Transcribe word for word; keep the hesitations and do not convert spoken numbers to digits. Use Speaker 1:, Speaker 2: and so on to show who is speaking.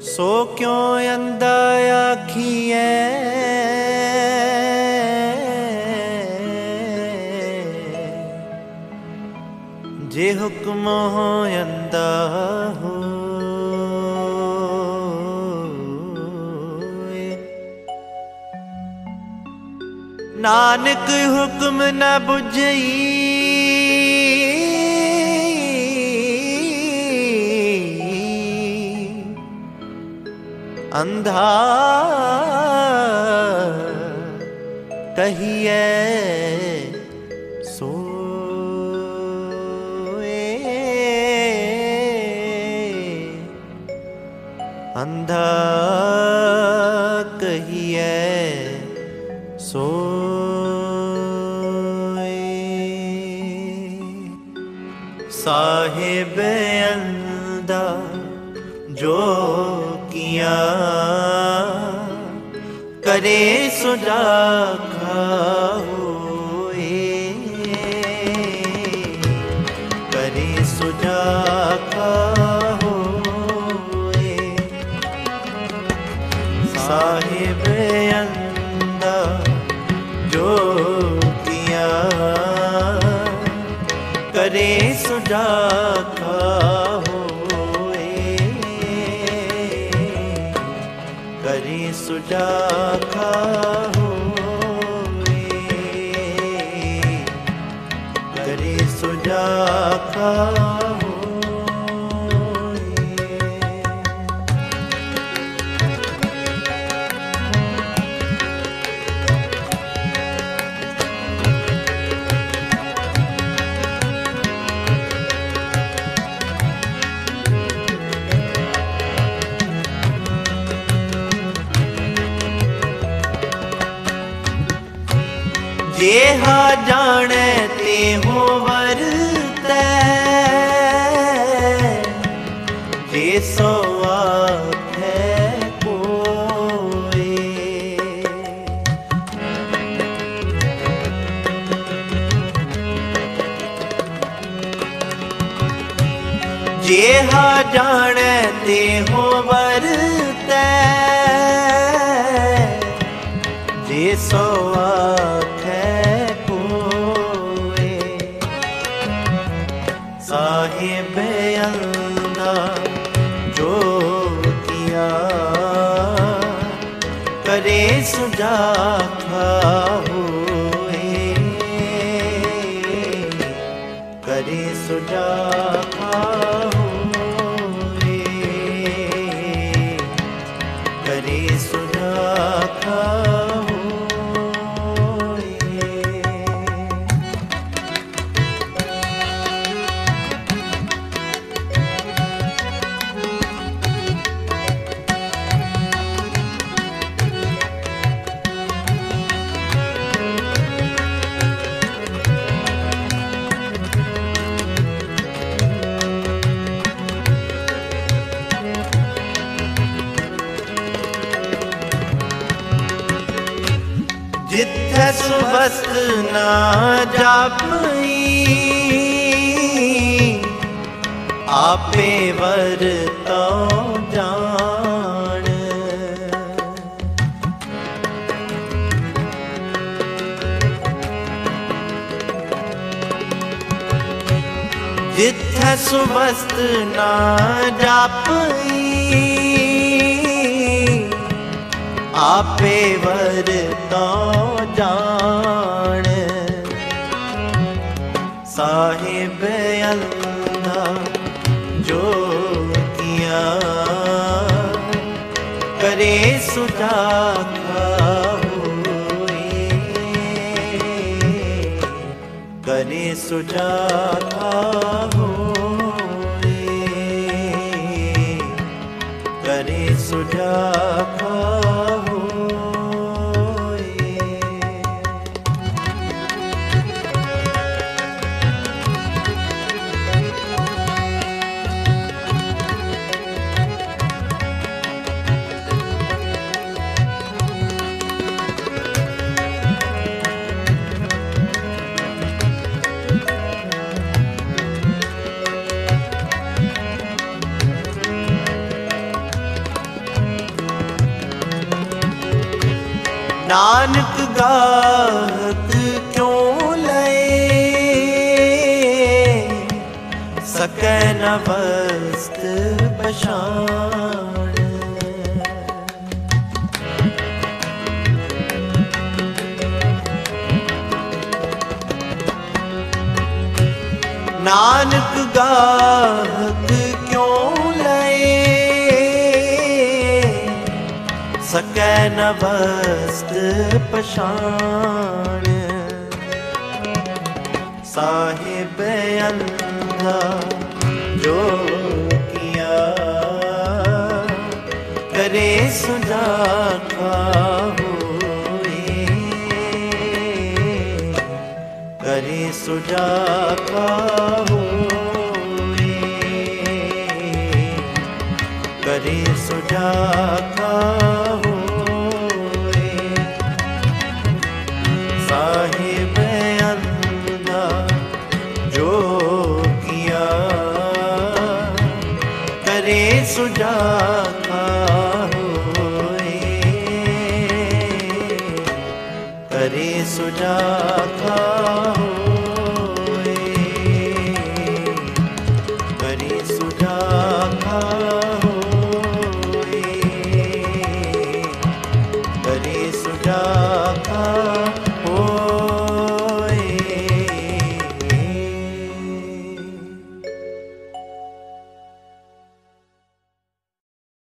Speaker 1: सो क्यों अंधा आखिए जे हुक्म हो अंधा हो। नानक हुक्म न बुझई अंधा कहिए सोए। अंधा कहिए सोए। साहिब अंधा जो किया करे सुजाखा होए। करे सुजाखा होए। साहिब अंधा जो किया करे सुजाखा करे सुजाखा होए। करे सुजाखा जेहा जाने ते हो वरतै जे सो आखे कोई। जेहा जाने ते हो वरतै जे सो साहिब अंधा जो किया करे सुजाखा होए। करे सुजाखा होए। करे सुजाखा जिथे सुबस्त ना जापई आपे वरतो जान। जिथे सुबस्त ना जापई आपे वरतो जान। साहिब अंधा जो किया करे सुजाखा होए। करे सुजाखा होए। करे सुजाखा नानक गाहक क्यों लए, सकै न वस्त्र पछाण। नानक गाहक क्यों लए, सकै न वस्त्र पछाण। साहिब अंधा जो किया, करे सुजाखा होए, करे सुजाखा होए, करे सुजाखा होए। साहिब अंधा जो किया, करे सुजाखा होए, करे सुजाखा होए।